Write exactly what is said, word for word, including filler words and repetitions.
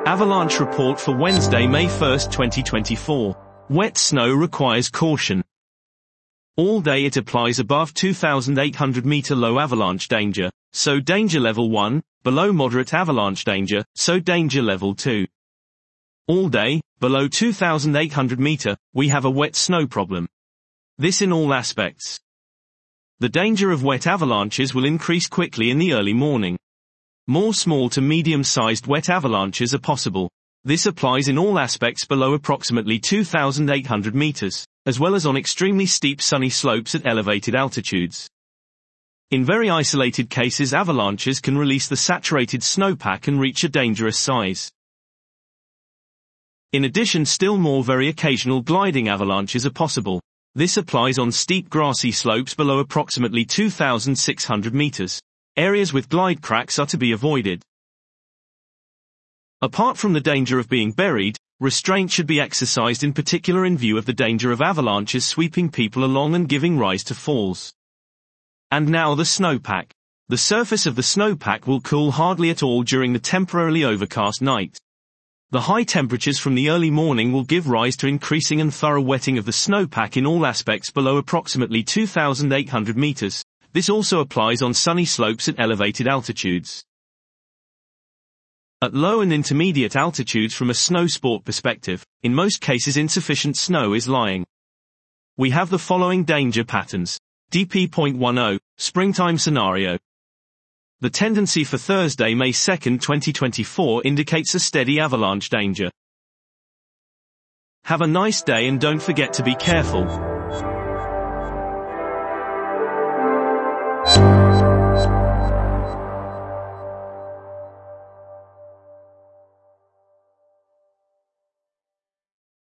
Avalanche report for Wednesday, May first, twenty twenty-four. Wet snow requires caution. All day it applies above two thousand eight hundred meter low avalanche danger, so danger level one, below moderate avalanche danger, so danger level two. All day, below two thousand eight hundred meter, we have a wet snow problem. This in all aspects. The danger of wet avalanches will increase quickly in the early morning. More small to medium-sized wet avalanches are possible. This applies in all aspects below approximately two thousand eight hundred meters, as well as on extremely steep sunny slopes at elevated altitudes. In very isolated cases, avalanches can release the saturated snowpack and reach a dangerous size. In addition, still more very occasional gliding avalanches are possible. This applies on steep grassy slopes below approximately two thousand six hundred meters. Areas with glide cracks are to be avoided. Apart from the danger of being buried, restraint should be exercised, in particular in view of the danger of avalanches sweeping people along and giving rise to falls. And now the snowpack. The surface of the snowpack will cool hardly at all during the temporarily overcast night. The high temperatures from the early morning will give rise to increasing and thorough wetting of the snowpack in all aspects below approximately two thousand eight hundred meters. This also applies on sunny slopes at elevated altitudes. At low and intermediate altitudes, from a snow sport perspective, in most cases insufficient snow is lying. We have the following danger patterns. D P point ten, springtime scenario. The tendency for Thursday, May second, twenty twenty-four indicates a steady avalanche danger. Have a nice day and don't forget to be careful.